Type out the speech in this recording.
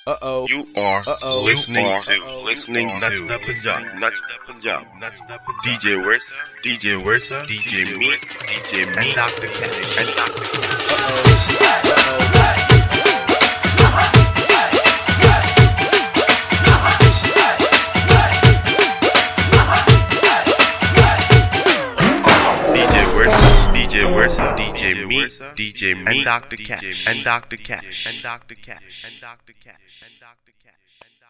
You are listening to Nuts da Punjab. Nuts da Punjab. DJ Versa, DJ Me, And Dr. Cash. and Dr. DJ Versa, DJ Me, DJ Me, And Dr. DJ Cash. Me, And Dr. Cash. and Dr. Cash, and Dr. Cash, and Dr. Cash, and Dr. Cash.